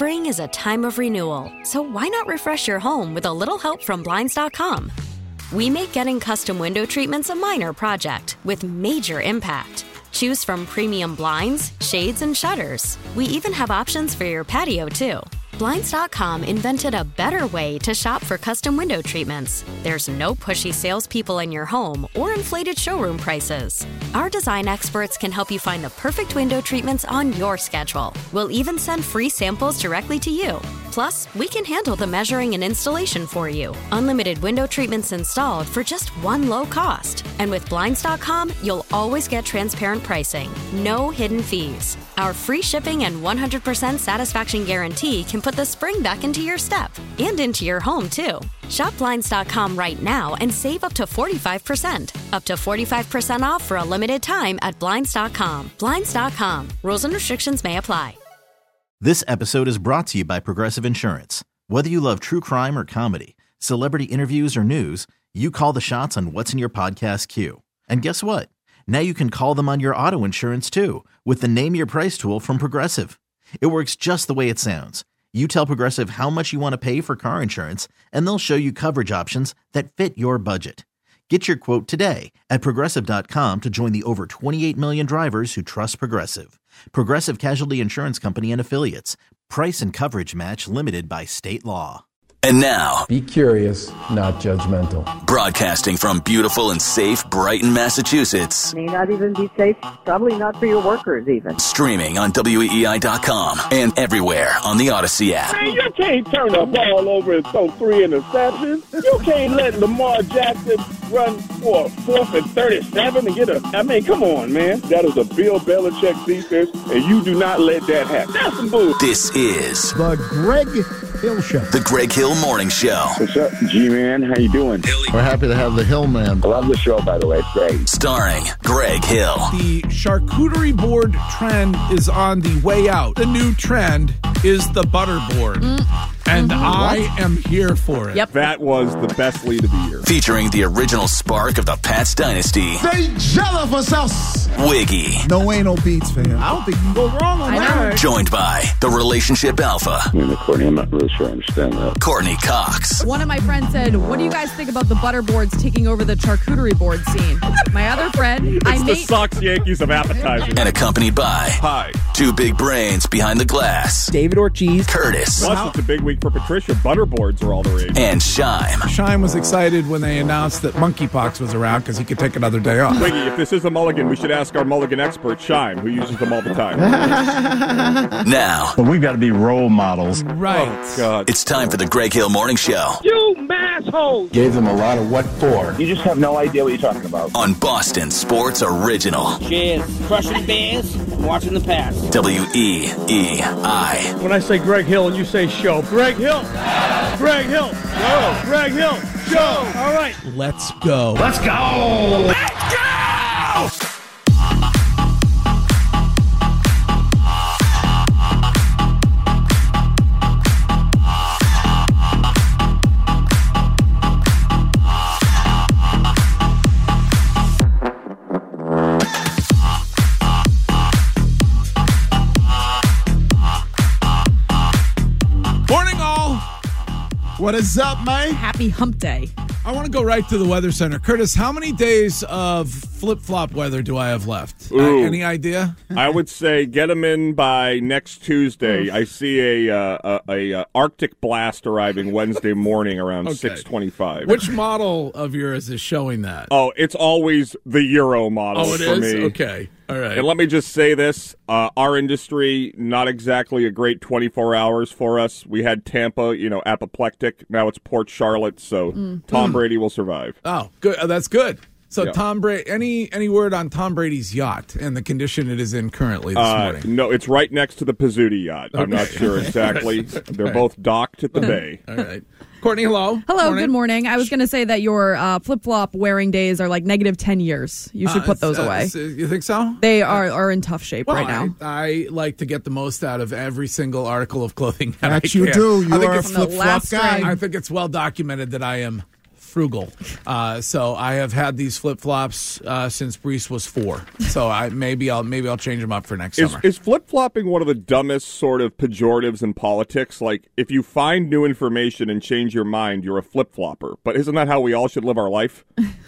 Spring is a time of renewal, so why not refresh your home with a little help from Blinds.com? We make getting custom window treatments a minor project with major impact. Choose from premium blinds, shades, and shutters. We even have options for your patio, too. Blinds.com invented a better way to shop for custom window treatments. There's no pushy salespeople in your home or inflated showroom prices. Our design experts can help you find the perfect window treatments on your schedule. We'll even send free samples directly to you. Plus, we can handle the measuring and installation for you. Unlimited window treatments installed for just one low cost. And with Blinds.com, you'll always get transparent pricing. No hidden fees. Our free shipping and 100% satisfaction guarantee can put the spring back into your step and into your home, too. Shop Blinds.com right now and save up to 45%. Up to 45% off for a limited time at Blinds.com. Blinds.com. Rules and restrictions may apply. This episode is brought to you by Progressive Insurance. Whether you love true crime or comedy, celebrity interviews or news, you call the shots on what's in your podcast queue. And guess what? Now you can call them on your auto insurance too with the Name Your Price tool from Progressive. It works just the way it sounds. You tell Progressive how much you want to pay for car insurance, and they'll show you coverage options that fit your budget. Get your quote today at Progressive.com to join the over 28 million drivers who trust Progressive. Progressive Casualty Insurance Company and Affiliates. Price and coverage match limited by state law. And now, be curious, not judgmental. Broadcasting from beautiful and safe Brighton, Massachusetts. May not even be safe, probably not for your workers even. Streaming on WEEI.com and everywhere on the Odyssey app. Man, you can't turn the ball over and throw 3 interceptions. You can't let Lamar Jackson run for a 4th and 37 and get a... I mean, come on, man. That is a Bill Belichick defense, and you do not let that happen. That's some bull. This is the Greg Hill Show. The Greg Hill Morning Show. What's up, G-Man? How you doing? We're happy to have the Hill Man. I love the show, by the way. It's great. Starring Greg Hill. The charcuterie board trend is on the way out. The new trend is the butter board. And I am here for it. Yep. That was the best lead of the year. Featuring the original spark of the Pats dynasty. They jealous us. Wiggy. No anal beats, fam. I don't think you can go wrong on that. Joined by the relationship alpha. Courtney, I'm not really sure I understand that. Courtney Cox. One of my friends said, what do you guys think about the butter boards taking over the charcuterie board scene? My other friend, it's the Sox Yankees of appetizers. And accompanied by Hi. Two big brains behind the glass. David Ortiz. Curtis. Plus, it's a big week for Patricia. Butter boards are all the rage. And Shime. Shime was excited when they announced that monkeypox was around because he could take another day off. Wiggy, if this is a mulligan, we should ask our mulligan expert, Shime, who uses them all the time. Now. But we've got to be role models. Right. Oh, God. It's time for the Greg Hill Morning Show. You massholes! Gave them a lot of what for. You just have no idea what you're talking about. On Boston Sports Original. Cheers. Crushing beers, watching the Pats. WEEI. When I say Greg Hill and you say show, Greg Hill! Greg Hill! Show! Greg Hill! Show! All right. Let's go. Let's go! Let's go! What is up, man? Happy hump day. I want to go right to the Weather Center. Curtis, how many days of flip-flop weather do I have left? Any idea? I would say get them in by next Tuesday. I see a Arctic blast arriving Wednesday morning around 6:25. Which model of yours is showing that? Oh, it's always the Euro model it for is? me. Okay. All right. And let me just say this. Our industry, not exactly a great 24 hours for us. We had Tampa, apoplectic. Now it's Port Charlotte, so Tom Brady will survive. Oh, good. That's good. So yeah. Tom Brady, any word on Tom Brady's yacht and the condition it is in currently this morning? No, it's right next to the Pizzuti yacht. I'm not sure exactly. They're both docked at the bay. All right. Courtney, hello. Hello, good morning. I was going to say that your flip-flop wearing days are like negative 10 years. You should put those away. You think so? They are in tough shape right now. I like to get the most out of every single article of clothing that you do. You are a from the flip-flop last guy. string. I think it's well documented that I am frugal. So I have had these flip-flops since Brees was 4. So maybe I'll change them up for next summer. Is flip-flopping one of the dumbest sort of pejoratives in politics? Like, if you find new information and change your mind, you're a flip-flopper. But isn't that how we all should live our life?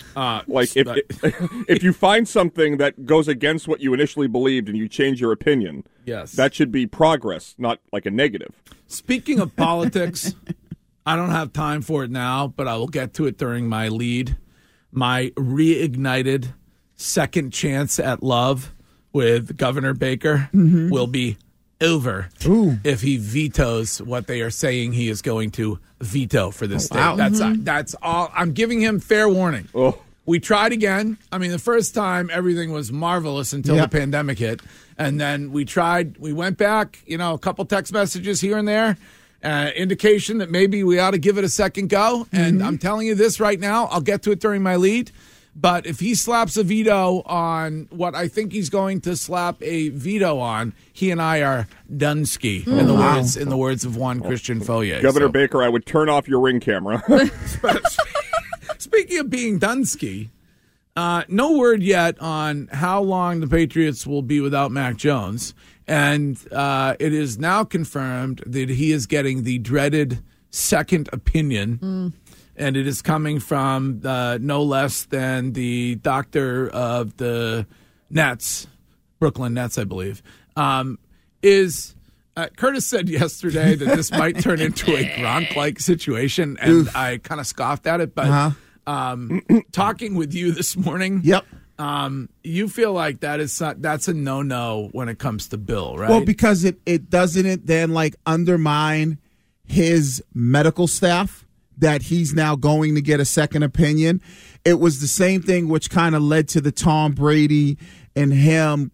If you find something that goes against what you initially believed and you change your opinion, yes, that should be progress, not like a negative. Speaking of politics, I don't have time for it now, but I will get to it during my lead. My reignited second chance at love with Governor Baker will be over if he vetoes what they are saying he is going to veto for this state. Wow. That's all. I'm giving him fair warning. We tried again. I mean, the first time everything was marvelous until the pandemic hit. And then we went back, a couple text messages here and there, indication that maybe we ought to give it a second go. And I'm telling you this right now, I'll get to it during my lead. But if he slaps a veto on what I think he's going to slap a veto on, he and I are Dunsky, in the words of Juan Christian Fourier. Governor Baker, I would turn off your Ring camera. Speaking of being Dunsky, no word yet on how long the Patriots will be without Mac Jones. And it is now confirmed that he is getting the dreaded second opinion. And it is coming from no less than the doctor of the Nets, Brooklyn Nets, I believe. Curtis said yesterday that this might turn into a Gronk-like situation, and I kind of scoffed at it. But talking with you this morning, you feel like that's a no-no when it comes to Bill, right? Well, because it doesn't then undermine his medical staff, that he's now going to get a second opinion. It was the same thing which kind of led to the Tom Brady and him,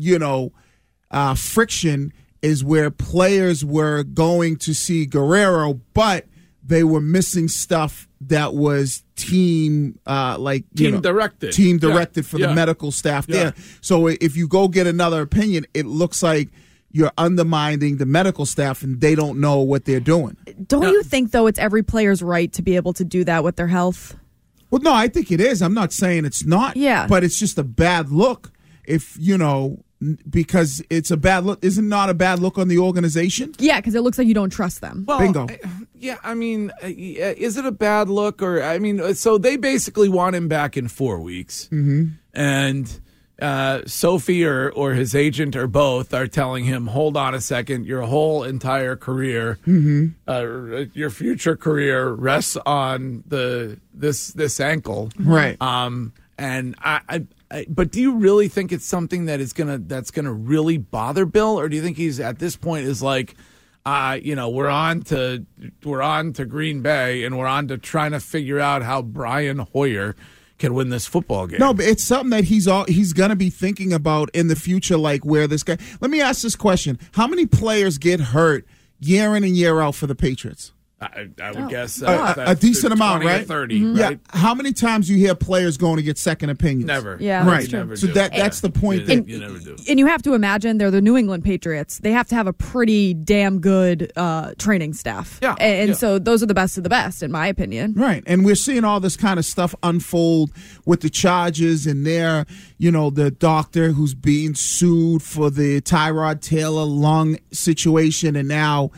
friction, is where players were going to see Guerrero, but they were missing stuff that was team directed for the medical staff there. So if you go get another opinion, it looks like you're undermining the medical staff and they don't know what they're doing. Don't you think, though, it's every player's right to be able to do that with their health? Well, no, I think it is. I'm not saying it's not. Yeah. But it's just a bad look if, because it's a bad look. Isn't not a bad look on the organization? Yeah, because it looks like you don't trust them. Well, bingo. Yeah, I mean, is it a bad look? So they basically want him back in 4 weeks. And Sophie or his agent or both are telling him, hold on a second, your whole entire career, your future career rests on this ankle, right? And but do you really think it's something that's gonna really bother Bill, or do you think he's at this point is like, we're on to Green Bay and we're on to trying to figure out how Brian Hoyer can win this football game? No, but it's something that he's going to be thinking about in the future, like where this guy. Let me ask this question: how many players get hurt year in and year out for the Patriots? I would guess a decent amount, right? 30, right? Yeah. How many times you hear players going to get second opinions? Never. Yeah, right. Never so do. that's the point. You never do. And you have to imagine they're the New England Patriots. They have to have a pretty damn good training staff. Yeah. And so those are the best of the best, in my opinion. Right. And we're seeing all this kind of stuff unfold with the Chargers and their, the doctor who's being sued for the Tyrod Taylor lung situation, and now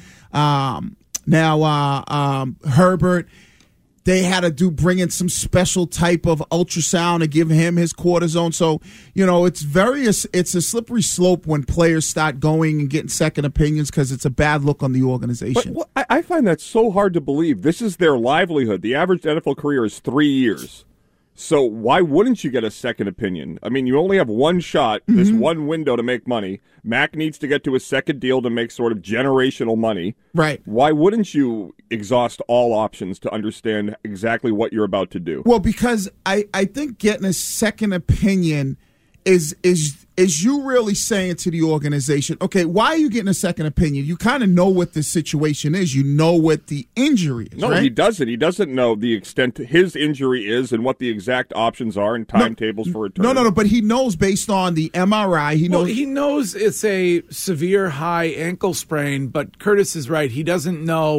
Herbert, they had to bring in some special type of ultrasound to give him his cortisone. So, it's a slippery slope when players start going and getting second opinions because it's a bad look on the organization. But I find that so hard to believe. This is their livelihood. The average NFL career is 3 years. So why wouldn't you get a second opinion? I mean, you only have one shot, this one window to make money. Mac needs to get to a second deal to make sort of generational money. Right. Why wouldn't you exhaust all options to understand exactly what you're about to do? Well, because I think getting a second opinion is you really saying to the organization, okay, why are you getting a second opinion? You kind of know what the situation is. You know what the injury is, No, right? he doesn't. He doesn't know the extent his injury is and what the exact options are and timetables for return. No, but he knows based on the MRI. He knows it's a severe high ankle sprain, but Curtis is right. He doesn't know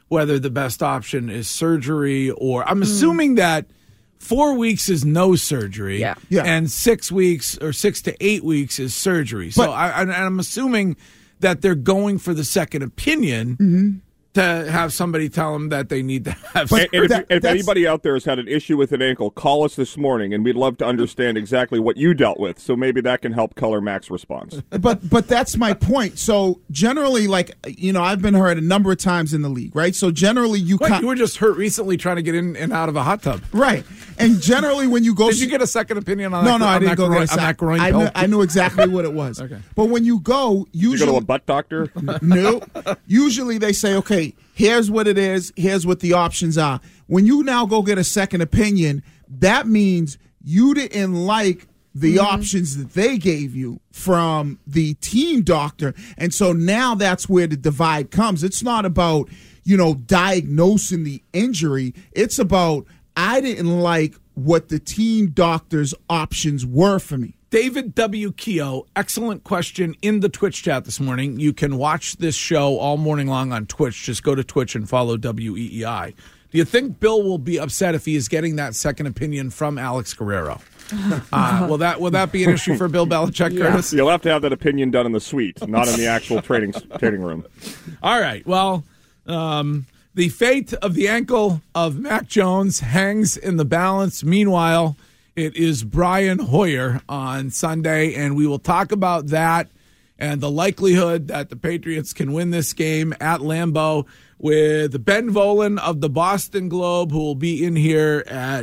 whether the best option is surgery or I'm assuming that 4 weeks is no surgery, and 6 weeks or 6 to 8 weeks is surgery. So I'm assuming that they're going for the second opinion to have somebody tell them that they need to have surgery. And if anybody out there has had an issue with an ankle, call us this morning, and we'd love to understand exactly what you dealt with. So maybe that can help color Mac's response. But that's my point. So generally, I've been hurt a number of times in the league, right? So generally, you were just hurt recently trying to get in and out of a hot tub, right? And generally, when you go, did you get a second opinion on that? No, I didn't go get a second. I knew exactly what it was. Okay. But when you go, usually you go to a butt doctor. No, usually they say, okay, here's what it is. Here's what the options are. When you now go get a second opinion, that means you didn't like the options that they gave you from the team doctor. And so now that's where the divide comes. It's not about, diagnosing the injury. It's about, I didn't like what the team doctor's options were for me. David W. Keogh, excellent question in the Twitch chat this morning. You can watch this show all morning long on Twitch. Just go to Twitch and follow WEEI. Do you think Bill will be upset if he is getting that second opinion from Alex Guerrero? Will that be an issue for Bill Belichick, Curtis? You'll have to have that opinion done in the suite, not in the actual training room. All right. Well, the fate of the ankle of Mac Jones hangs in the balance. Meanwhile, it is Brian Hoyer on Sunday, and we will talk about that and the likelihood that the Patriots can win this game at Lambeau with Ben Volen of the Boston Globe, who will be in here at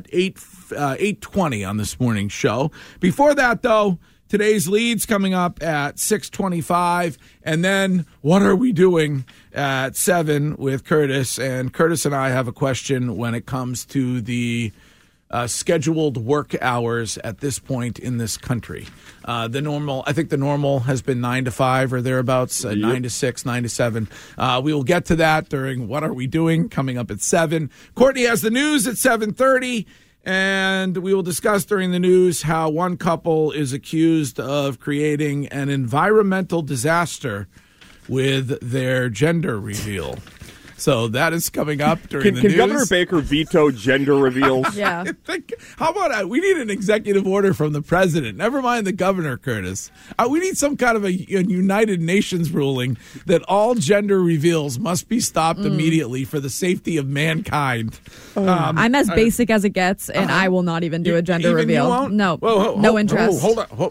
8:20 on this morning's show. Before that, though, today's leads coming up at 6:25, and then what are we doing at 7 with Curtis? And Curtis and I have a question when it comes to the scheduled work hours at this point in this country. I think the normal has been 9 to 5 or thereabouts, 9 to 6, 9 to 7. We will get to that during What Are We Doing coming up at 7. Courtney has the news at 7:30, and we will discuss during the news how one couple is accused of creating an environmental disaster with their gender reveal. So that is coming up during the news. Can Governor Baker veto gender reveals? Yeah. How about we need an executive order from the president. Never mind the governor, Curtis. We need some kind of a United Nations ruling that all gender reveals must be stopped immediately for the safety of mankind. I'm as basic as it gets, and I will not even do a gender reveal. You won't? No, no interest. Hold on.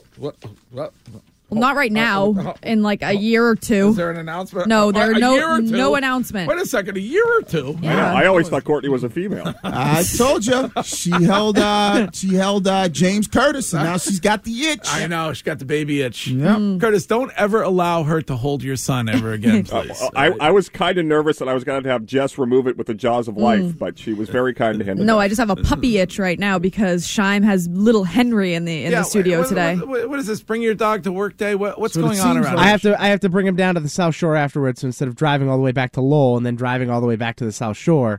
Well, not right now. In like a year or two. Is there an announcement? No, there are no announcement. Wait a second, a year or two? Yeah. I always thought Courtney was a female. I told you she held James Curtis, and now she's got the itch. I know, she got the baby itch. Yep. Curtis, don't ever allow her to hold your son ever again, please. I was kind of nervous that I was going to have Jess remove it with the jaws of life, but she was very kind to him. No, I just have a puppy itch right now because Scheim has little Henry in the studio today. What is this? Bring your dog to work day? What's going on around here? I have to bring him down to the South Shore afterwards. So instead of driving all the way back to Lowell and then driving all the way back to the South Shore,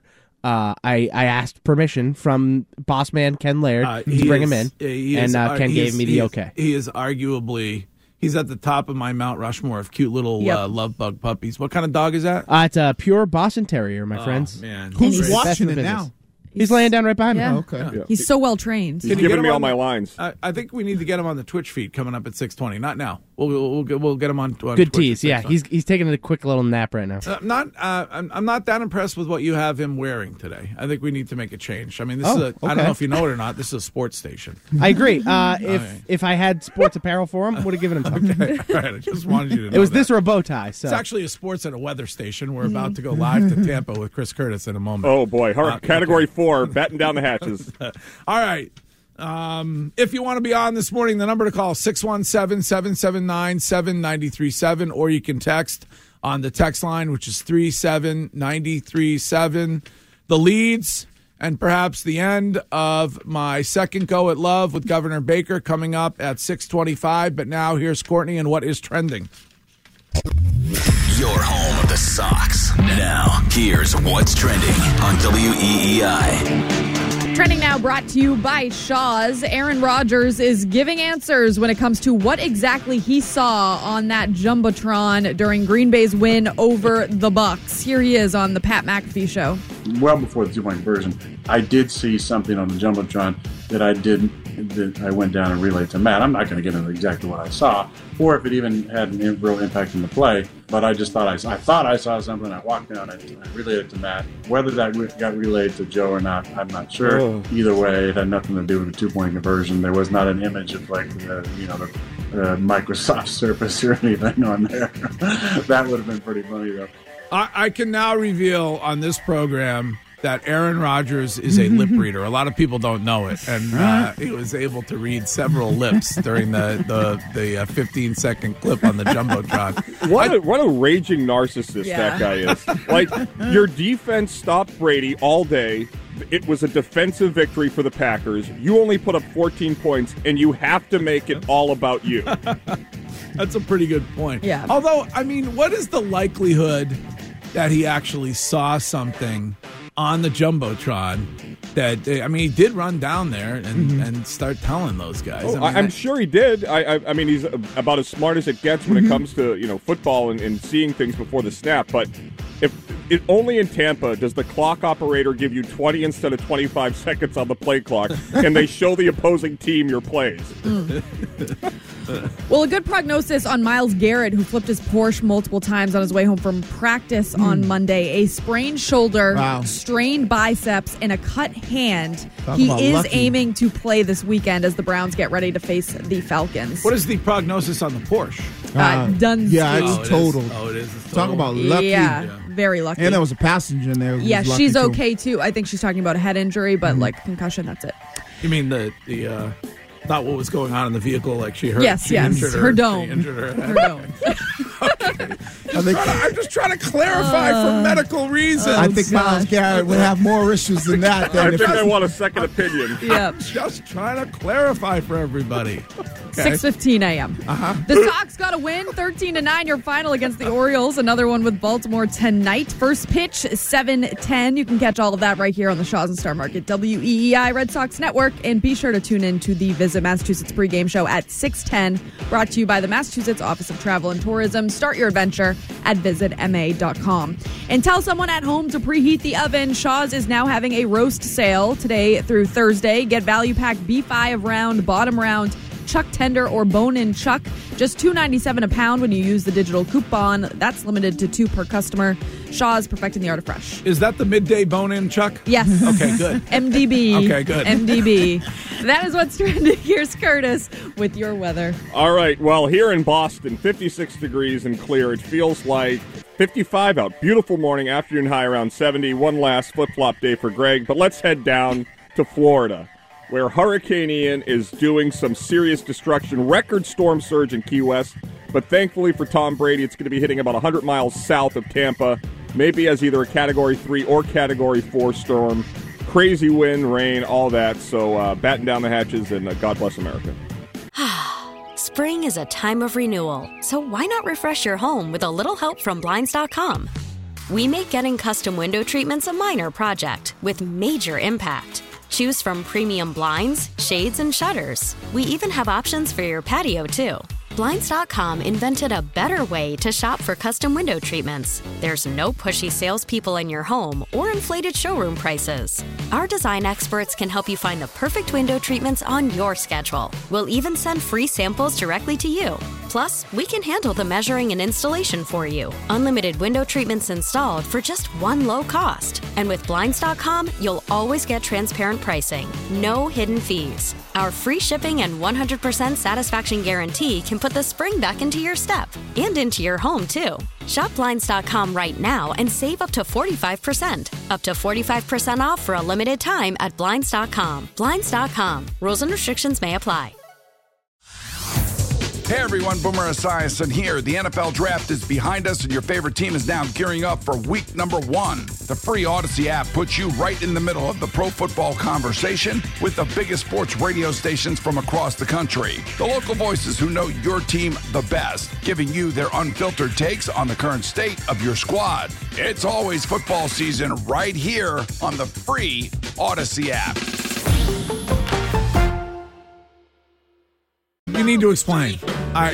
I asked permission from boss man Ken Laird to bring him in, and Ken gave me the okay. He is arguably. He's at the top of my Mount Rushmore of cute little love bug puppies. What kind of dog is that? It's a pure Boston Terrier, my friends. Man. Who's watching it now? He's laying down right behind me. Oh, okay. Yeah. He's so well trained. He's giving me all my lines. I think we need to get him on the Twitch feed coming up at 6:20. Not now. We'll get him on Good Twitch tease. Yeah, he's taking a quick little nap right now. I'm not that impressed with what you have him wearing today. I think we need to make a change. I mean, this is I don't know if you know it or not. This is a sports station. I agree. If I had sports apparel for him, would have given him something. Okay. All right. I just wanted you to know it was that. This or a bow tie. So. It's actually a sports and a weather station. We're about to go live to Tampa with Chris Curtis in a moment. Oh boy, Category 4, batten down the hatches. All right. If you want to be on this morning, the number to call is 617-779-7937, or you can text on the text line, which is 37937. The leads and perhaps the end of my second go at love with Governor Baker coming up at 6:25. But now here's Courtney and what is trending. Your home of the the socks. Now, here's what's trending on WEEI. Trending now brought to you by Shaw's. Aaron Rodgers is giving answers when it comes to what exactly he saw on that Jumbotron during Green Bay's win over the Bucs. Here he is on the Pat McAfee Show. Well before the two-point conversion, I did see something on the Jumbotron that I went down and relayed to Matt. I'm not going to get into exactly what I saw, or if it even had a real impact in the play, but I just thought I saw something. I walked down and I relayed it to Matt. Whether that got relayed to Joe or not, I'm not sure. Oh. Either way, it had nothing to do with the two-point conversion. There was not an image of the Microsoft Surface or anything on there. That would have been pretty funny, though. I can now reveal on this program that Aaron Rodgers is a lip reader. A lot of people don't know it, and he was able to read several lips during the 15-second clip on the Jumbotron. What a raging narcissist that guy is. Like, your defense stopped Brady all day. It was a defensive victory for the Packers. You only put up 14 points, and you have to make it all about you. That's a pretty good point. Yeah. Although, I mean, what is the likelihood that he actually saw something on the Jumbotron that, I mean, he did run down there and start telling those guys? Oh, I'm sure he did. I mean, he's about as smart as it gets when it comes to, football and seeing things before the snap. But if only in Tampa does the clock operator give you 20 instead of 25 seconds on the play clock, and they show the opposing team your plays. Well, a good prognosis on Myles Garrett, who flipped his Porsche multiple times on his way home from practice on Monday. A sprained shoulder, strained biceps, and a cut hand. He is aiming to play this weekend as the Browns get ready to face the Falcons. What is the prognosis on the Porsche? Dunsky. Yeah, it's totaled. It is. It's Talk about lucky. Yeah, very lucky. And there was a passenger in there. Yeah, she's okay too. I think she's talking about a head injury, but like concussion, that's it. You mean the not what was going on in the vehicle? Like she hurt. Yes, injured her dome. She injured her head. Her dome. Okay. I'm just trying to clarify for medical reasons. I think Myles Garrett would have more issues than that. I think I want a second opinion. Yeah, just trying to clarify for everybody. Okay. 6:15 a.m. The Sox got a win, 13-9. Your final against the Orioles. Another one with Baltimore tonight. First pitch 7:10. You can catch all of that right here on the Shaw's and Star Market WEEI Red Sox Network, and be sure to tune in to the Visit Massachusetts pregame show at 6:10. Brought to you by the Massachusetts Office of Travel and Tourism. Start your adventure at visitma.com. And tell someone at home to preheat the oven. Shaw's is now having a roast sale today through Thursday. Get value pack B5 round, bottom round, chuck tender, or bone-in chuck. Just $2.97 a pound when you use the digital coupon. That's limited to 2 per customer. Shaw's, perfecting the art of fresh. Is that the midday bone-in chuck? Yes. Okay, good. MDB. Okay, good. MDB. That is what's trending. Here's Curtis with your weather. All right. Well, here in Boston, 56 degrees and clear. It feels like 55 out. Beautiful morning, afternoon high around 70. One last flip-flop day for Greg. But let's head down to Florida, where Hurricane Ian is doing some serious destruction. Record storm surge in Key West. But thankfully for Tom Brady, it's going to be hitting about 100 miles south of Tampa, maybe as either a Category 3 or Category 4 storm. Crazy wind, rain, all that. So batten down the hatches, and God bless America. Spring is a time of renewal, so why not refresh your home with a little help from Blinds.com? We make getting custom window treatments a minor project with major impact. Choose from premium blinds, shades, and shutters. We even have options for your patio, too. Blinds.com invented a better way to shop for custom window treatments. There's no pushy salespeople in your home or inflated showroom prices. Our design experts can help you find the perfect window treatments on your schedule. We'll even send free samples directly to you. Plus, we can handle the measuring and installation for you. Unlimited window treatments installed for just one low cost. And with Blinds.com, you'll always get transparent pricing. No hidden fees. Our free shipping and 100% satisfaction guarantee can put the spring back into your step and into your home, too. Shop Blinds.com right now and save up to 45%. Up to 45% off for a limited time at Blinds.com. Blinds.com. Rules and restrictions may apply. Hey everyone, Boomer Esiason here. The NFL draft is behind us and your favorite team is now gearing up for week number 1. The free Odyssey app puts you right in the middle of the pro football conversation with the biggest sports radio stations from across the country. The local voices who know your team the best, giving you their unfiltered takes on the current state of your squad. It's always football season right here on the free Odyssey app. You need to explain. I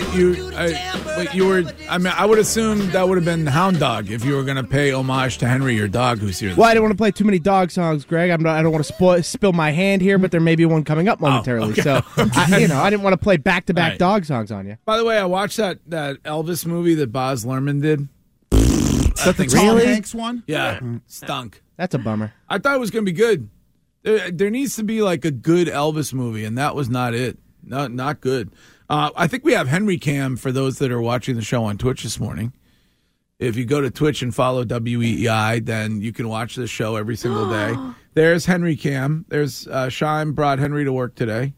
would assume that would have been Hound Dog if you were going to pay homage to Henry, your dog, who's here. Well, I didn't want to play too many dog songs, Greg. I don't want to spill my hand here, but there may be one coming up momentarily. Okay. So, I didn't want to play back-to-back dog songs on you. By the way, I watched that Elvis movie that Baz Luhrmann did. Is that the Tom Hanks one? Yeah, stunk. That's a bummer. I thought it was going to be good. There needs to be like a good Elvis movie, and that was not it. Not good. I think we have Henry Cam for those that are watching the show on Twitch this morning. If you go to Twitch and follow WEEI, then you can watch the show every single day. There's Henry Cam. There's Shime brought Henry to work today.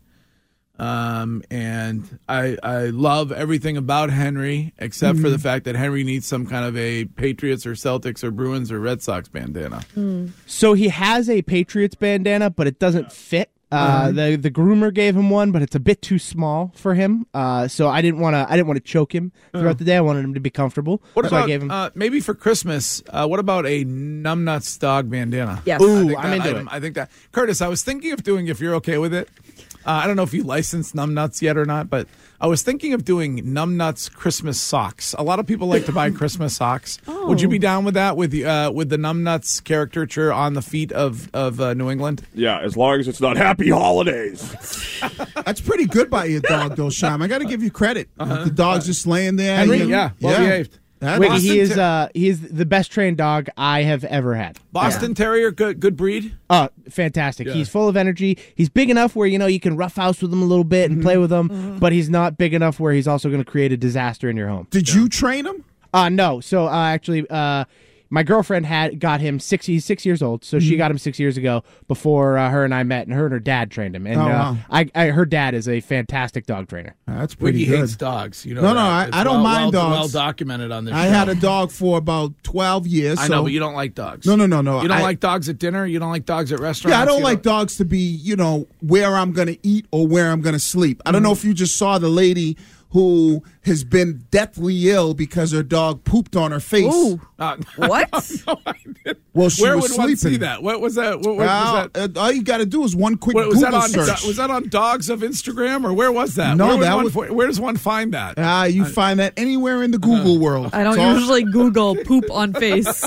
And I love everything about Henry except for the fact that Henry needs some kind of a Patriots or Celtics or Bruins or Red Sox bandana. So he has a Patriots bandana, but it doesn't fit. The groomer gave him one, but it's a bit too small for him. So I didn't want to choke him throughout the day. I wanted him to be comfortable. What so about I gave him maybe for Christmas? What about a Numbnuts dog bandana? Yes. Ooh, I'm into it. I think that Curtis. I was thinking of doing, if you're okay with it. I don't know if you licensed Numbnuts yet or not, but I was thinking of doing Numbnuts Christmas socks. A lot of people like to buy Christmas socks. Oh. Would you be down with that, with the Numbnuts caricature on the feet of New England? Yeah, as long as it's not Happy Holidays. That's pretty good by your dog, though, Sham. I got to give you credit. The dog's just laying there. Henry, well behaved. Wiggy, he is the best trained dog I have ever had. Boston Terrier, good breed. Fantastic. Yeah. He's full of energy. He's big enough where you can roughhouse with him a little bit and play with him, but he's not big enough where he's also going to create a disaster in your home. Did you train him? No. So actually, my girlfriend got him he's 6 years old, so she got him 6 years ago before her and I met, and her dad trained him. And her dad is a fantastic dog trainer. That's pretty good. He hates dogs. You know no, I don't mind dogs. Well documented on this show. I had a dog for about 12 years. I know, but you don't like dogs. No. You don't like dogs at dinner? You don't like dogs at restaurants? Yeah, I don't like dogs to be, where I'm going to eat or where I'm going to sleep. I don't know if you just saw the lady who has been deathly ill because her dog pooped on her face. Ooh. What? No, I didn't. Well, she Where was would one sleeping. see that? What was that? What was that? All you got to do is one quick was Google that on, search. Was that on Dogs of Instagram, or where was that? No, where does one find that? You find that anywhere in the Google world. I don't usually Google poop on face.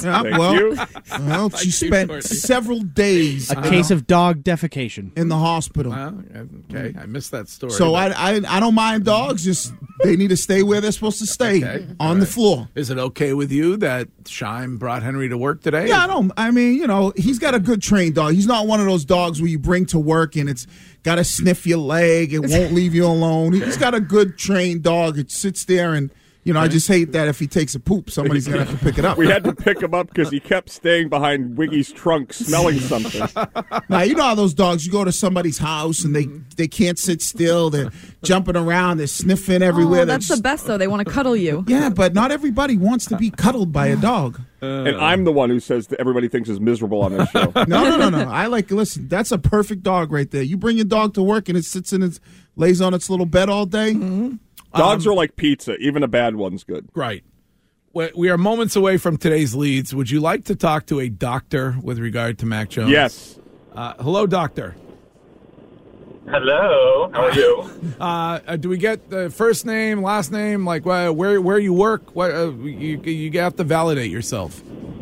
Well, she spent several days. A case of dog defecation in the hospital. Okay, I missed that story. So I don't mind dogs. Just they need to stay where they're supposed to stay, on the floor. Is it okay with you that Shime brought Henry to work today? Yeah, I don't. I mean, he's got a good trained dog. He's not one of those dogs where you bring to work and it's got to sniff your leg. It won't leave you alone. He's got a good trained dog. It sits there and. I just hate that if he takes a poop, somebody's going to have to pick it up. We had to pick him up because he kept staying behind Wiggy's trunk smelling something. Now, you know how those dogs, you go to somebody's house and they can't sit still. They're jumping around. They're sniffing everywhere. That's the best, though. They want to cuddle you. Yeah, but not everybody wants to be cuddled by a dog. And I'm the one who says that everybody thinks is miserable on this show. No. Listen, that's a perfect dog right there. You bring your dog to work and it sits lays on its little bed all day. Mm-hmm. Dogs are like pizza. Even a bad one's good. Right. We are moments away from today's leads. Would you like to talk to a doctor with regard to Mac Jones? Yes. Hello, doctor. Hello. How are you? Do we get the first name, last name, like where you work? What you have to validate yourself.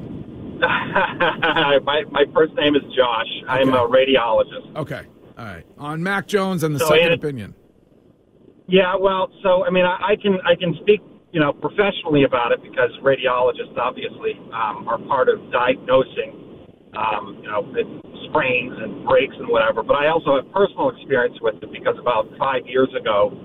My first name is Josh. Okay. I'm a radiologist. Okay. All right. On Mac Jones and the second opinion. Yeah, well, I can speak, professionally about it because radiologists obviously are part of diagnosing, sprains and breaks and whatever. But I also have personal experience with it because about 5 years ago,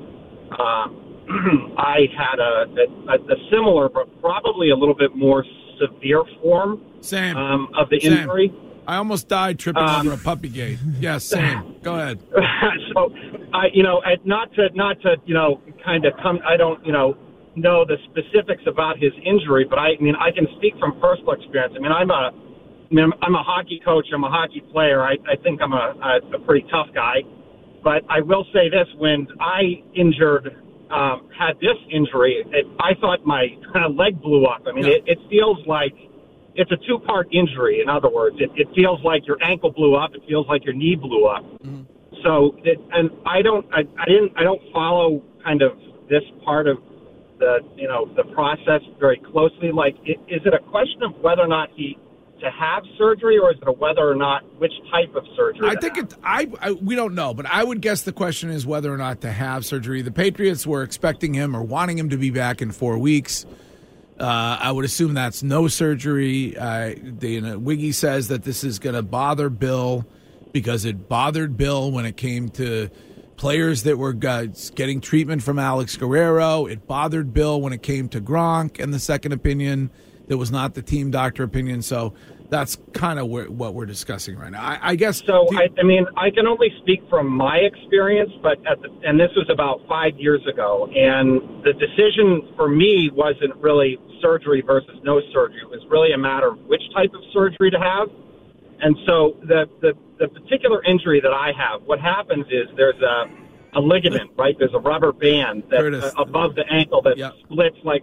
I had a similar, but probably a little bit more severe form of the injury. I almost died tripping over a puppy gate. Yeah, same. Go ahead. So, not to kind of come. I don't know the specifics about his injury, but I can speak from personal experience. I'm a hockey coach. I'm a hockey player. I think I'm a pretty tough guy. But I will say this: when I had this injury, I thought my leg blew up. It feels like it's a two-part injury. In other words, it feels like your ankle blew up. It feels like your knee blew up. Mm-hmm. So, I don't follow kind of this part of the process very closely. Like, is it a question of whether or not to have surgery, or is it a whether or not which type of surgery? I think we don't know, but I would guess the question is whether or not to have surgery. The Patriots were expecting him or wanting him to be back in 4 weeks. I would assume that's no surgery. Wiggy says that this is going to bother Bill because it bothered Bill when it came to players that were getting treatment from Alex Guerrero. It bothered Bill when it came to Gronk and the second opinion. That was not the team doctor opinion, so that's kind of what we're discussing right now. I guess. So I can only speak from my experience, but and this was about 5 years ago, and the decision for me wasn't really surgery versus no surgery. It was really a matter of which type of surgery to have. And so the particular injury that I have, what happens is there's a ligament, right? There's a rubber band that's above the ankle that splits like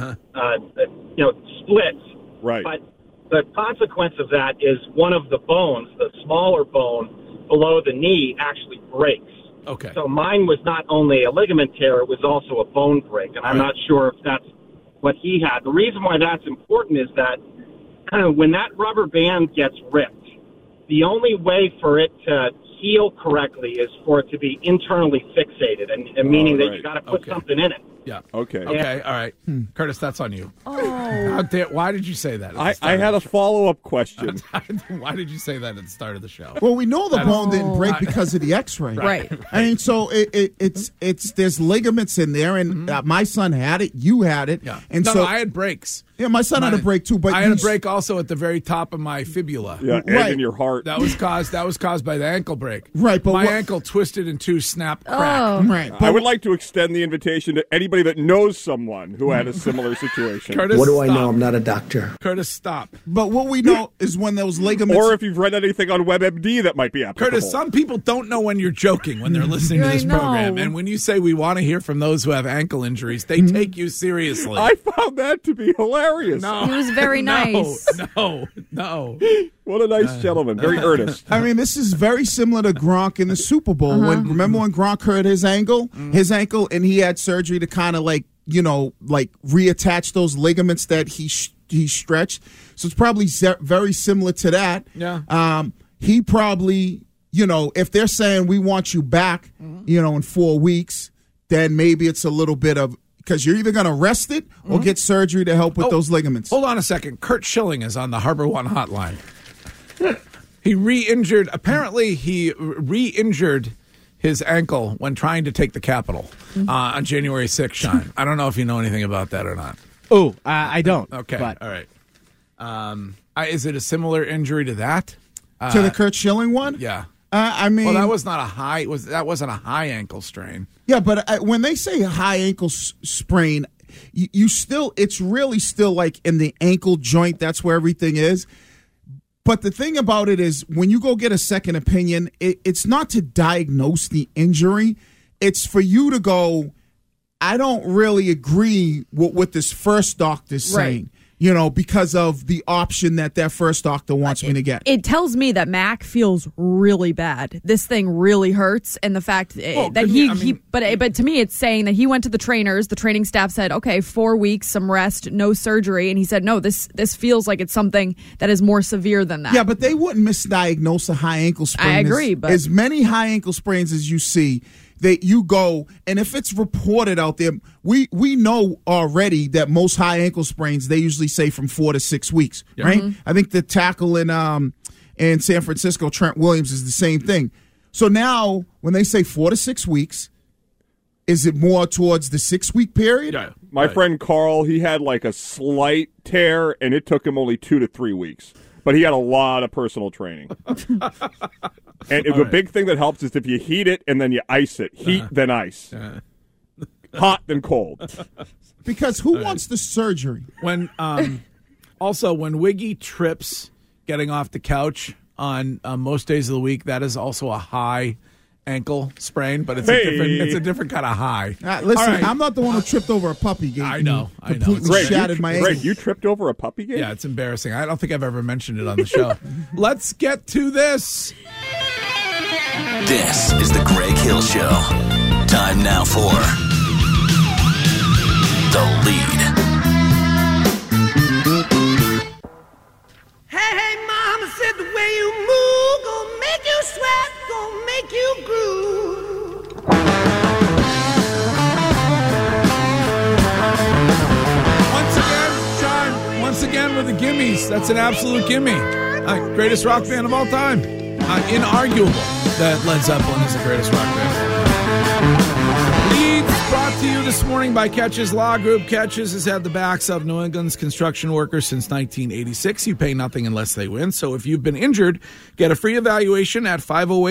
splits. Right. But the consequence of that is one of the bones, the smaller bone below the knee, actually breaks. Okay. So mine was not only a ligament tear, it was also a bone break, and I'm not sure if that's what he had. The reason why that's important is that when that rubber band gets ripped, the only way for it to heal correctly is for it to be internally fixated, and meaning that you got to put something in it. Yeah. Okay. Okay. All right. Curtis, that's on you. Oh. Why did you say that? I had a follow-up question. Why did you say that at the start of the show? Well, we know the bone didn't break because of the X-ray. Right. So it's there's ligaments in there, and my son had it. You had it. Yeah. And no, I had breaks. Yeah, my son had a break too, but I had a break also at the very top of my fibula. Yeah, and in your heart. That was caused by the ankle break. Right, but my ankle twisted in two, snap, crack. Oh. Right. I would like to extend the invitation to anybody that knows someone who had a similar situation. Curtis, what do I know? I'm not a doctor. Curtis, stop. But what we know is when those ligaments, or if you've read anything on WebMD that might be applicable. Curtis, some people don't know when you're joking when they're listening to this program, and when you say we want to hear from those who have ankle injuries, they take you seriously. I found that to be hilarious. He was very nice. No. What a nice gentleman. Very earnest. This is very similar to Gronk in the Super Bowl. Remember when Gronk hurt his ankle, and he had surgery to kind of reattach those ligaments that he stretched. So it's probably very similar to that. Yeah. He probably, if they're saying we want you back, in 4 weeks, then maybe it's a little bit of, because you're either going to rest it or get surgery to help with those ligaments. Hold on a second. Kurt Schilling is on the Harbor One hotline. He re-injured his ankle when trying to take the Capitol on January 6th, Sean. I don't know if you know anything about that or not. Oh, I don't. Okay, but. All right. Is it a similar injury to that? To the Kurt Schilling one? Yeah. Well, that was not a high. That wasn't a high ankle strain. Yeah, but when they say high ankle sprain, you still, it's really still like in the ankle joint. That's where everything is. But the thing about it is, when you go get a second opinion, it's not to diagnose the injury. It's for you to go, I don't really agree with what this first doctor's saying. Because of the option that first doctor wants me to get. It tells me that Mac feels really bad. This thing really hurts, and the fact that but to me, it's saying that he went to the trainers. The training staff said, "Okay, 4 weeks, some rest, no surgery," and he said, "No, this feels like it's something that is more severe than that." Yeah, but they wouldn't misdiagnose a high ankle sprain. I agree, but as many high ankle sprains as you see. That you go, and if it's reported out there, we know already that most high ankle sprains, they usually say from 4 to 6 weeks, right? I think the tackle in San Francisco, Trent Williams, is the same thing. So now when they say 4 to 6 weeks, Is it more towards the 6-week period? Yeah. My friend Carl, he had like a slight tear, and it took him only 2 to 3 weeks. But he had a lot of personal training. And the big thing that helps is if you heat it and then you ice it. Heat, then ice. Hot, then cold. Because who wants the surgery? When also, when Wiggy trips getting off the couch on most days of the week, that is also a high ankle sprain, but it's a different kind of high. Listen, right. I'm not the one who tripped over a puppy game. I know. Completely shattered my ankle. Greg, you tripped over a puppy game? Yeah, it's embarrassing. I don't think I've ever mentioned it on the show. Let's get to this. This is the Greg Hill Show. Time now for The Lead. Hey, mama said the way you move gonna make you sweat, gonna make you groove. Once again with the gimmies. That's an absolute gimme. Greatest rock band of all time. Inarguable that Led Zeppelin is the greatest rock band. Leads brought to you this morning by Catches Law Group. Catches has had the backs of New England's construction workers since 1986. You pay nothing unless they win. So if you've been injured, get a free evaluation at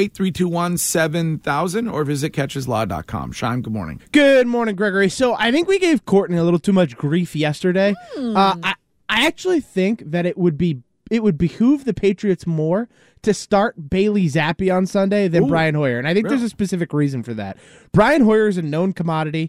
508-321-7000 or visit catcheslaw.com. Shime, good morning. Good morning, Gregory. So I think we gave Courtney a little too much grief yesterday. I actually think that it would behoove the Patriots more to start Bailey Zappi on Sunday than Brian Hoyer. And I think there's a specific reason for that. Brian Hoyer is a known commodity.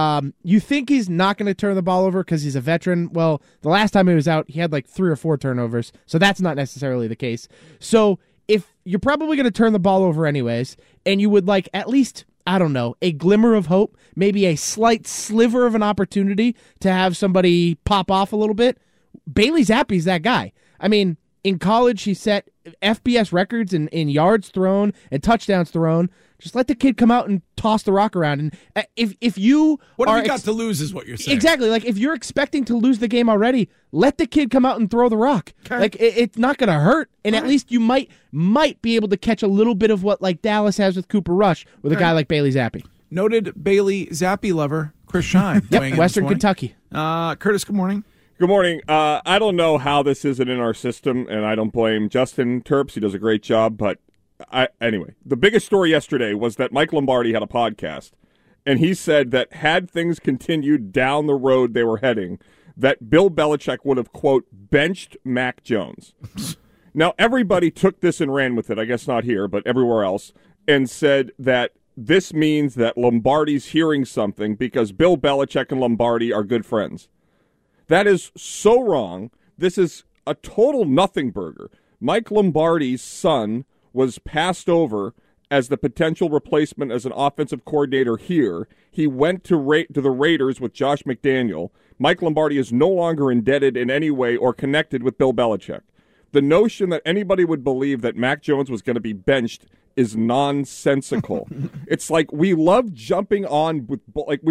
You think he's not going to turn the ball over because he's a veteran. Well, the last time he was out, he had like 3 or 4 turnovers. So that's not necessarily the case. So if you're probably going to turn the ball over anyways, and you would like at least, I don't know, a glimmer of hope, maybe a slight sliver of an opportunity to have somebody pop off a little bit, Bailey Zappi's that guy. I mean, in college, he set FBS records in yards thrown and touchdowns thrown. Just let the kid come out and toss the rock around. And if you what have you got to lose is what you're saying. Exactly. Like if you're expecting to lose the game already, let the kid come out and throw the rock. Okay. Like it's not going to hurt, and at least you might be able to catch a little bit of what like Dallas has with Cooper Rush with a guy like Bailey Zappi. Noted Bailey Zappi lover Chris Shine. Yep, Western Kentucky. Curtis, good morning. Good morning. I don't know how this isn't in our system, and I don't blame Justin Terps. He does a great job. But anyway, the biggest story yesterday was that Mike Lombardi had a podcast, and he said that had things continued down the road they were heading, that Bill Belichick would have, quote, benched Mac Jones. Now, everybody took this and ran with it, I guess not here, but everywhere else, and said that this means that Lombardi's hearing something because Bill Belichick and Lombardi are good friends. That is so wrong. This is a total nothing burger. Mike Lombardi's son was passed over as the potential replacement as an offensive coordinator here. He went to the Raiders with Josh McDaniel. Mike Lombardi is no longer indebted in any way or connected with Bill Belichick. The notion that anybody would believe that Mac Jones was going to be benched is nonsensical. It's like we love jumping on with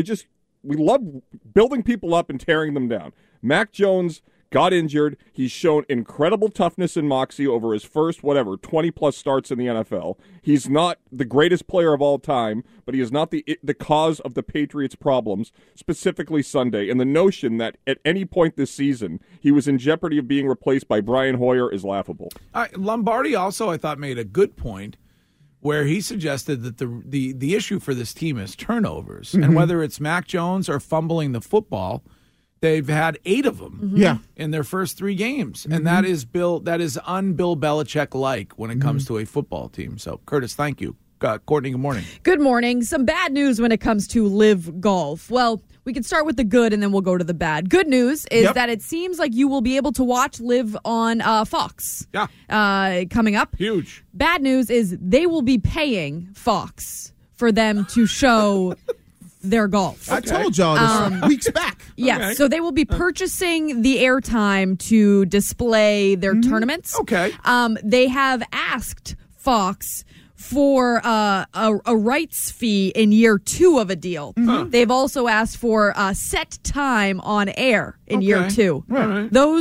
we love building people up and tearing them down. Mac Jones got injured. He's shown incredible toughness and moxie over his first, 20-plus starts in the NFL. He's not the greatest player of all time, but he is not the cause of the Patriots' problems, specifically Sunday. And the notion that at any point this season he was in jeopardy of being replaced by Brian Hoyer is laughable. Lombardi also, I thought, made a good point where he suggested that the issue for this team is turnovers. Mm-hmm. And whether it's Mac Jones or fumbling the football, they've had 8 of them in their first 3 games. Mm-hmm. And that is un-Bill Belichick-like when it comes to a football team. So, Curtis, thank you. Courtney, good morning. Good morning. Some bad news when it comes to Live Golf. Well, we can start with the good and then we'll go to the bad. Good news is that it seems like you will be able to watch Live on Fox coming up. Huge. Bad news is they will be paying Fox for them to show their golf. I told y'all this weeks back. Yes, so they will be purchasing the airtime to display their tournaments. Okay. They have asked Fox for a rights fee in year 2 of a deal. Mm-hmm. They've also asked for set time on air in year 2. Right. Those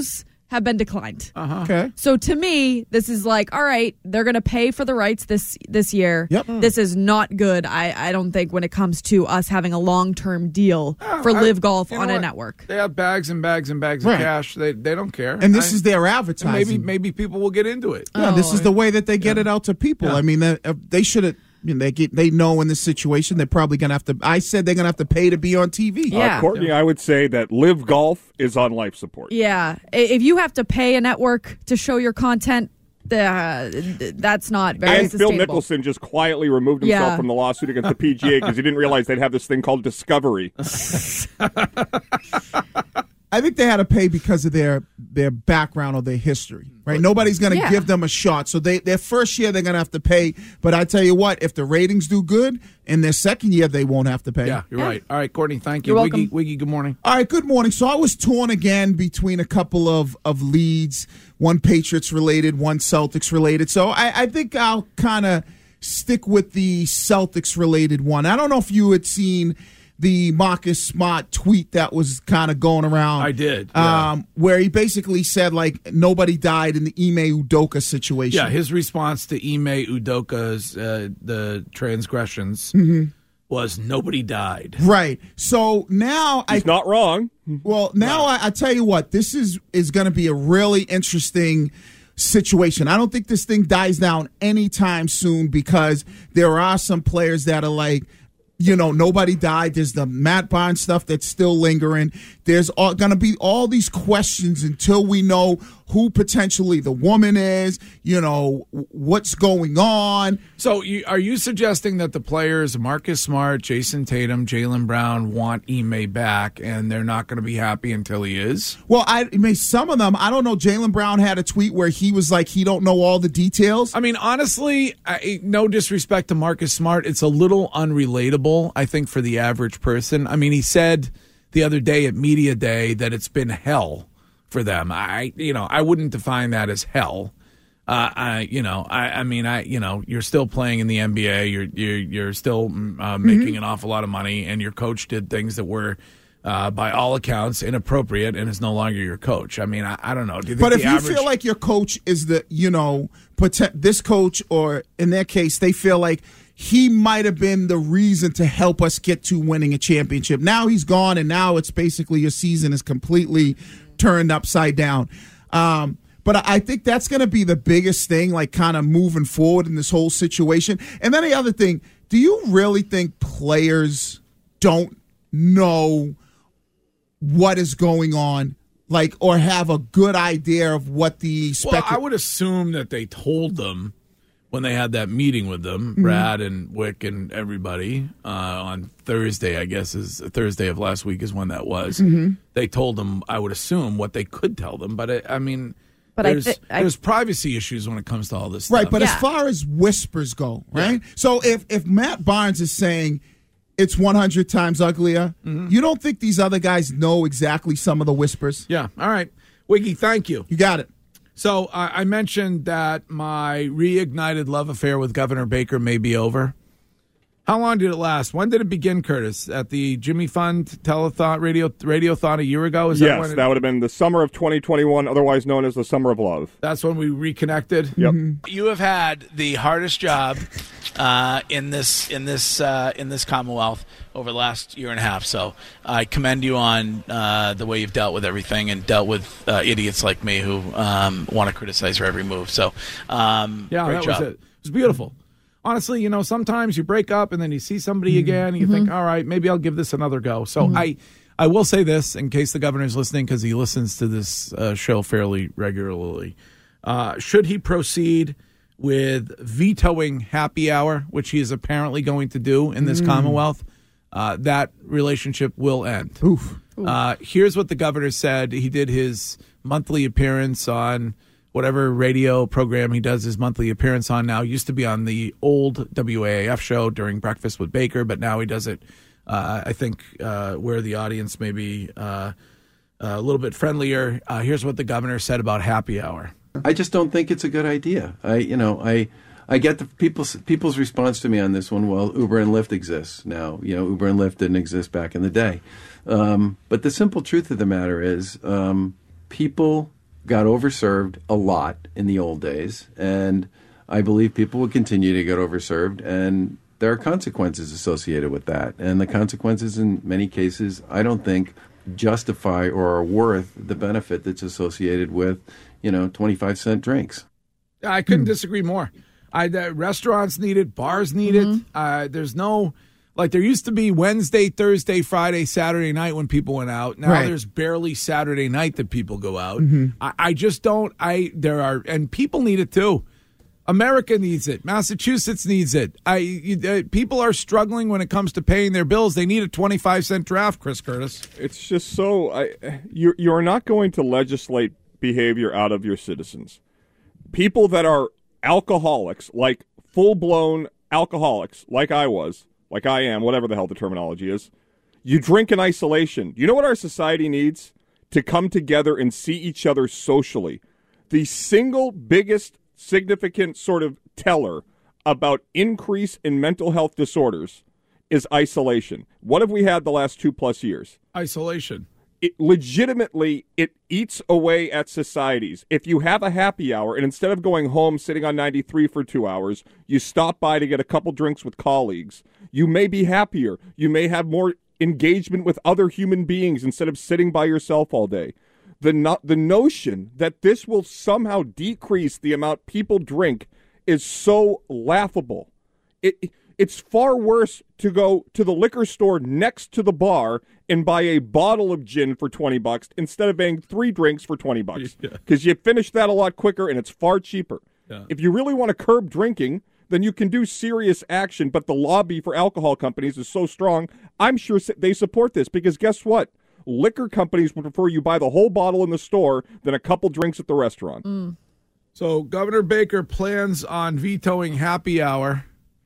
have been declined. Okay. So to me, this is like, all right, they're going to pay for the rights this year. Yep. This is not good. I don't think when it comes to us having a long-term deal for Live Golf on a network. They have bags and bags and bags Right. of cash. They don't care. And this is their advertising. Maybe people will get into it. Yeah, this is the way that they get it out to people. I mean, they should have. They know in this situation they're probably going to have to. I said they're going to have to pay to be on TV. Yeah. Courtney, I would say that Live Golf is on life support. Yeah. If you have to pay a network to show your content, that's not very and sustainable. Phil Mickelson just quietly removed himself from the lawsuit against the PGA because he didn't realize they'd have this thing called Discovery. I think they had to pay because of their background or their history, right? Nobody's going to give them a shot. So their first year, they're going to have to pay. But I tell you what, if the ratings do good, in their second year, they won't have to pay. Yeah, you're right. All right, Courtney, thank you. You're welcome. Wiggy, good morning. All right, good morning. So I was torn again between a couple of leads, one Patriots related, one Celtics related. So I think I'll kind of stick with the Celtics related one. I don't know if you had seen the Marcus Smart tweet that was kind of going around. I did. Where he basically said, like, nobody died in the Ime Udoka situation. Yeah, his response to Ime Udoka's the transgressions was nobody died. Right. So now He's not wrong. Well, now I tell you what, this is going to be a really interesting situation. I don't think this thing dies down anytime soon because there are some players that are like, nobody died. There's the Matt Barnes stuff that's still lingering. There's going to be all these questions until we know who potentially the woman is, what's going on. So are you suggesting that the players, Marcus Smart, Jason Tatum, Jaylen Brown, want Ime back and they're not going to be happy until he is? Well, some of them, I don't know. Jaylen Brown had a tweet where he was like, he don't know all the details. I mean, honestly, no disrespect to Marcus Smart. It's a little unrelatable, I think, for the average person. I mean, he said the other day at Media Day that it's been hell for them. I wouldn't define that as hell. You're still playing in the NBA. You're still making an awful lot of money, and your coach did things that were, by all accounts, inappropriate, and is no longer your coach. I mean, I don't know. Do you think but if you feel like your coach is this coach, or in their case, they feel like he might have been the reason to help us get to winning a championship. Now he's gone, and now it's basically your season is completely turned upside down. But I think that's going to be the biggest thing, like kind of moving forward in this whole situation. And then the other thing, do you really think players don't know what is going on, like, or have a good idea of what the Well, I would assume that they told them when they had that meeting with them, Brad and Wick and everybody, on Thursday, I guess is Thursday of last week is when that was. They told them, I would assume, what they could tell them. But there's privacy issues when it comes to all this stuff. Right, but as far as whispers go, right? Yeah. So if Matt Barnes is saying it's 100 times uglier, you don't think these other guys know exactly some of the whispers? Yeah, all right. Wiggy, thank you. You got it. So I mentioned that my reignited love affair with Governor Baker may be over. How long did it last? When did it begin, Curtis? At the Jimmy Fund telethon, radiothon a year ago? Yes, that would have been the summer of 2021, otherwise known as the Summer of Love. That's when we reconnected? Yep. You have had the hardest job in this Commonwealth over the last year and a half. So I commend you on the way you've dealt with everything and dealt with idiots like me who want to criticize your every move. So great that job. was it. It was beautiful. Honestly, sometimes you break up and then you see somebody again and you think, all right, maybe I'll give this another go. So I will say this in case the governor's listening, because he listens to this show fairly regularly. Should he proceed with vetoing happy hour, which he is apparently going to do in this Commonwealth, that relationship will end. Oof. Here's what the governor said. He did his monthly appearance on whatever radio program he does his monthly appearance on now. Used to be on the old WAAF show during Breakfast with Baker, but now he does it, I think, where the audience may be a little bit friendlier. Here's what the governor said about happy hour. I just don't think it's a good idea. I get the people's response to me on this one. Well, Uber and Lyft exists now. Uber and Lyft didn't exist back in the day. But the simple truth of the matter is, people got overserved a lot in the old days, and I believe people will continue to get overserved, and there are consequences associated with that. And the consequences in many cases, I don't think, justify or are worth the benefit that's associated with, 25-cent drinks. I couldn't disagree more. Restaurants need it. Bars need it. There's no... Like, there used to be Wednesday, Thursday, Friday, Saturday night when people went out. Now there's barely Saturday night that people go out. I just don't... And people need it, too. America needs it. Massachusetts needs it. People are struggling when it comes to paying their bills. They need a 25-cent draft, Chris Curtis. It's just so... You're not going to legislate behavior out of your citizens. People that are alcoholics, like full-blown alcoholics, like I was, like I am, whatever the hell the terminology is, you drink in isolation. You know what our society needs? To come together and see each other socially. The single biggest significant sort of teller about increase in mental health disorders is isolation. What have we had the last 2+ years? Isolation. It eats away at societies. If you have a happy hour and instead of going home sitting on 93 for 2 hours, you stop by to get a couple drinks with colleagues, you may be happier. You may have more engagement with other human beings instead of sitting by yourself all day. The notion that this will somehow decrease the amount people drink is so laughable. It's far worse to go to the liquor store next to the bar and buy a bottle of gin for $20 instead of buying 3 drinks for $20 because you finish that a lot quicker and it's far cheaper. Yeah. If you really want to curb drinking, then you can do serious action, but the lobby for alcohol companies is so strong, I'm sure they support this because guess what? Liquor companies would prefer you buy the whole bottle in the store than a couple drinks at the restaurant. So Governor Baker plans on vetoing happy hour.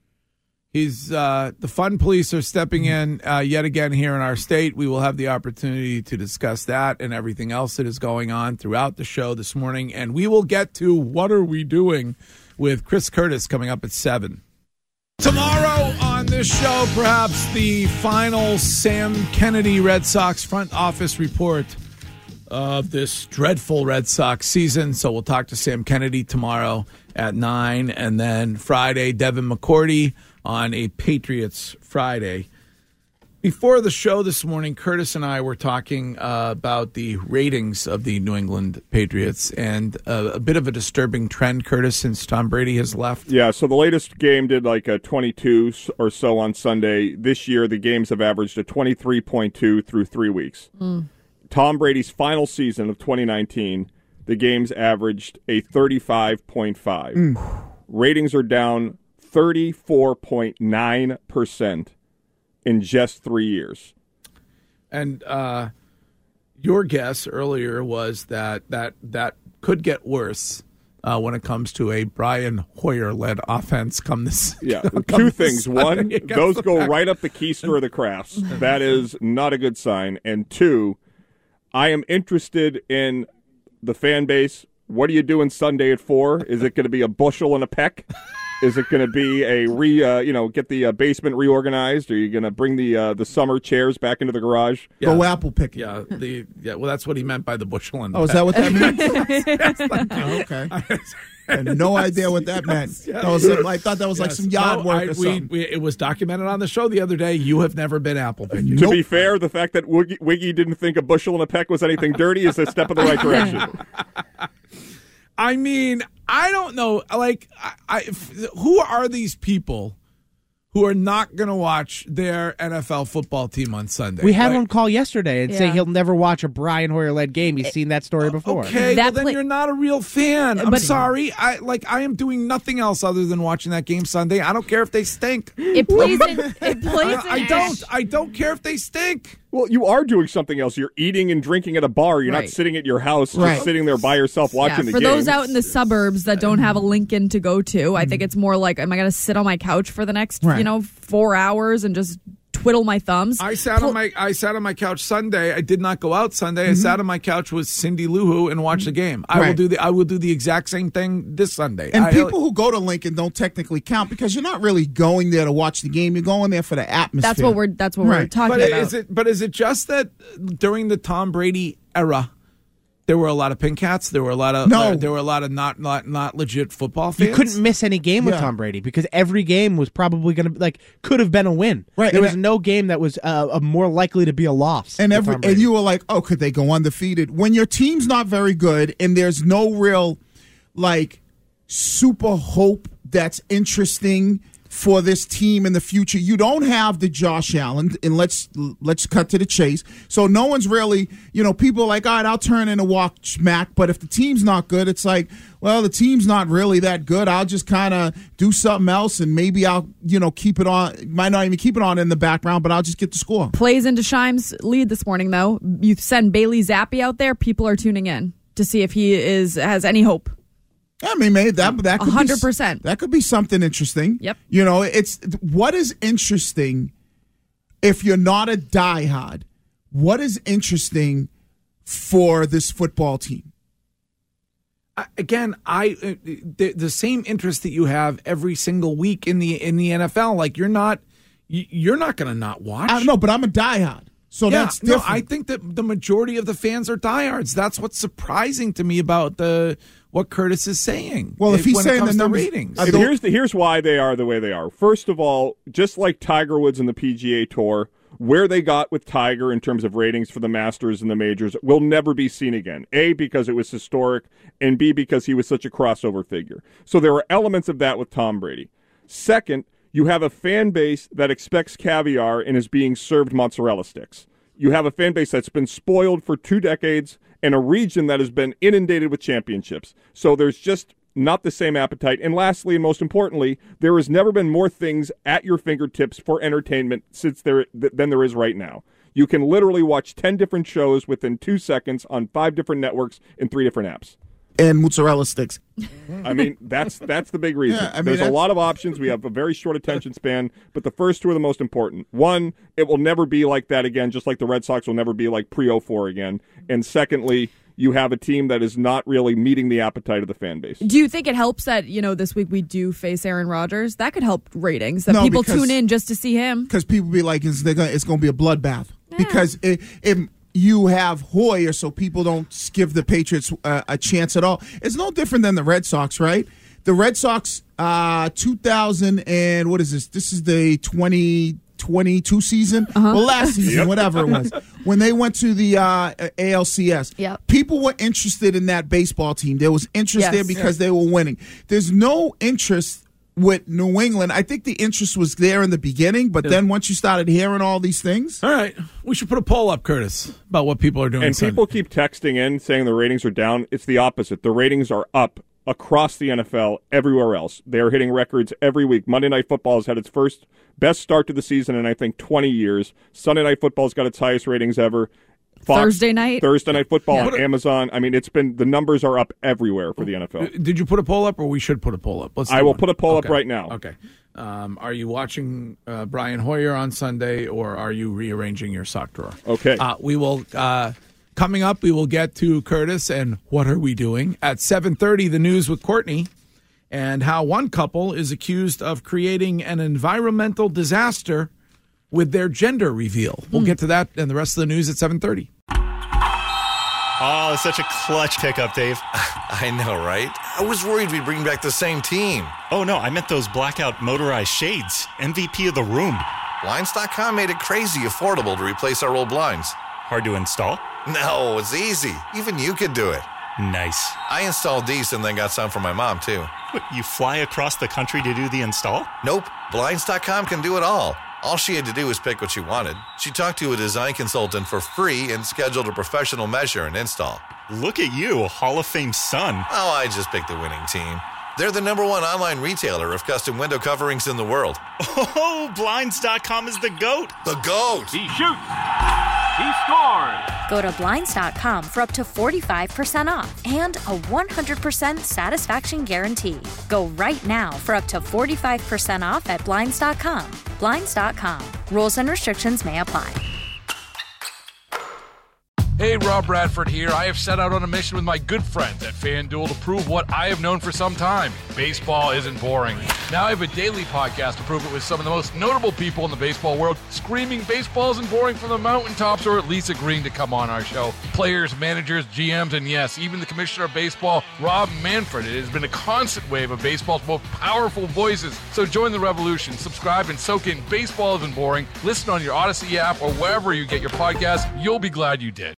The fun police are stepping in yet again here in our state. We will have the opportunity to discuss that and everything else that is going on throughout the show this morning. And we will get to What Are We Doing with Chris Curtis coming up at 7. Tomorrow on this show, perhaps the final Sam Kennedy Red Sox front office report of this dreadful Red Sox season. So we'll talk to Sam Kennedy tomorrow at 9. And then Friday, Devin McCourty on a Patriots Friday. Before the show this morning, Curtis and I were talking about the ratings of the New England Patriots and a bit of a disturbing trend, Curtis, since Tom Brady has left. Yeah, so the latest game did like a 22 or so on Sunday. This year, the games have averaged a 23.2 through 3 weeks. Tom Brady's final season of 2019, the games averaged a 35.5. Ratings are down 34.9% in just 3 years. And your guess earlier was that could get worse when it comes to a Brian Hoyer-led offense come this. Yeah, two things. One, those go right up the keister of the crafts. That is not a good sign. And two, I am interested in the fan base. What are you doing Sunday at 4? Is it going to be a bushel and a peck? Is it going to be get the basement reorganized? Are you going to bring the summer chairs back into the garage? Yeah. Go apple picking. Yeah, well, that's what he meant by the bushel and the peck. Is that what that meant? Okay. I had no idea what that meant. I thought that was like some yard work or something. It was documented on the show the other day. You have never been apple picking. To be fair, the fact that Wiggy didn't think a bushel and a peck was anything dirty is a step in the right direction. I mean, I don't know. Like, who are these people who are not going to watch their NFL football team on Sunday? We had one call yesterday and say he'll never watch a Brian Hoyer-led game. He's seen that story before. Okay, then you're not a real fan. I'm sorry. I am doing nothing else other than watching that game Sunday. I don't care if they stink. It plays in. I don't care if they stink. Well, you are doing something else. You're eating and drinking at a bar. You're not sitting at your house, just sitting there by yourself watching the game. For those out in the suburbs that don't have a Lincoln to go to, I think it's more like, am I going to sit on my couch for the next 4 hours and just twiddle my thumbs? I sat on my couch Sunday. I did not go out Sunday. I sat on my couch with Cindy Lou Who and watched the game. I will do the exact same thing this Sunday. And people who go to Lincoln don't technically count because you're not really going there to watch the game. You're going there for the atmosphere. That's what we're talking about. Is it just that during the Tom Brady era, There were a lot of pink hats. There were a lot of not legit football fans. You couldn't miss any game with Tom Brady because every game was probably going to could have been a win. Right. There was no game that was more likely to be a loss. And you were like, oh, could they go undefeated? When your team's not very good and there's no real super hope that's interesting for this team in the future. You don't have the Josh Allen, and let's cut to the chase. So no one's really, people are like, all right, I'll turn in and watch Mac. But if the team's not good, it's like, well, the team's not really that good. I'll just kind of do something else, and maybe I'll, keep it on. Might not even keep it on in the background, but I'll just get the score. Plays into Shime's lead this morning, though. You send Bailey Zappi out there. People are tuning in to see if he has any hope. I mean, maybe that could 100%. That could be something interesting. Yep. It's what is interesting if you're not a diehard. What is interesting for this football team? Again, the same interest that you have every single week in the NFL. Like you're not going to not watch. I don't know, but I'm a diehard. So that's different. No, I think that the majority of the fans are diehards. That's what's surprising to me about what Curtis is saying. Well, if he's saying the numbers, ratings. Here's why they are the way they are. First of all, just like Tiger Woods and the PGA Tour, where they got with Tiger in terms of ratings for the Masters and the majors will never be seen again. A, because it was historic, and B, because he was such a crossover figure. So there are elements of that with Tom Brady. Second, you have a fan base that expects caviar and is being served mozzarella sticks. You have a fan base that's been spoiled for 2 decades and a region that has been inundated with championships. So there's just not the same appetite. And lastly, and most importantly, there has never been more things at your fingertips for entertainment than there is right now. You can literally watch 10 different shows within 2 seconds on 5 different networks and 3 different apps. And mozzarella sticks. I mean, that's the big reason. Yeah, There's a lot of options. We have a very short attention span, but the first 2 are the most important. One, it will never be like that again, just like the Red Sox will never be like pre-04 again. And secondly, you have a team that is not really meeting the appetite of the fan base. Do you think it helps that, this week we do face Aaron Rodgers? That could help ratings, that people tune in just to see him. Because people be like, it's going to be a bloodbath. Yeah. Because you have Hoyer, so people don't give the Patriots a chance at all. It's no different than the Red Sox, right? The Red Sox, 2000 and what is this? This is the 2022 season? Well, last season, whatever it was. When they went to the ALCS, people were interested in that baseball team. There was interest there because they were winning. There's no interest with New England. I think the interest was there in the beginning, but then once you started hearing all these things. All right. We should put a poll up, Curtis, about what people are doing. And people keep texting in saying the ratings are down. It's the opposite. The ratings are up across the NFL, everywhere else. They are hitting records every week. Monday Night Football has had its best start to the season in, I think, 20 years. Sunday Night Football's got its highest ratings ever. Fox, Thursday Night Football on Amazon. I mean, the numbers are up everywhere for the NFL. Did you put a poll up, or we should put a poll up? I will put a poll up right now. Okay. Are you watching Brian Hoyer on Sunday, or are you rearranging your sock drawer? Okay. We will. Coming up, we will get to Curtis and what are we doing at 7:30. The news with Courtney, and how one couple is accused of creating an environmental disaster with their gender reveal. We'll get to that and the rest of the news at 7:30. Oh, such a clutch pickup, Dave. I know, right? I was worried we'd bring back the same team. Oh, no, I meant those blackout motorized shades. MVP of the room. Blinds.com made it crazy affordable to replace our old blinds. Hard to install? No, it's easy. Even you could do it. Nice. I installed these and then got some for my mom, too. What, you fly across the country to do the install? Nope. Blinds.com can do it all. All she had to do was pick what she wanted. She talked to a design consultant for free and scheduled a professional measure and install. Look at you, a Hall of Fame son. Oh, I just picked the winning team. They're the #1 online retailer of custom window coverings in the world. Oh, Blinds.com is the GOAT. The GOAT. He shoots. He scores. Go to Blinds.com for up to 45% off and a 100% satisfaction guarantee. Go right now for up to 45% off at Blinds.com. Blinds.com. Rules and restrictions may apply. Hey, Rob Bradford here. I have set out on a mission with my good friends at FanDuel to prove what I have known for some time. Baseball isn't boring. Now I have a daily podcast to prove it with some of the most notable people in the baseball world, screaming baseball isn't boring from the mountaintops, or at least agreeing to come on our show. Players, managers, GMs, and yes, even the commissioner of baseball, Rob Manfred. It has been a constant wave of baseball's most powerful voices. So join the revolution. Subscribe and soak in Baseball Isn't Boring. Listen on your Odyssey app or wherever you get your podcasts. You'll be glad you did.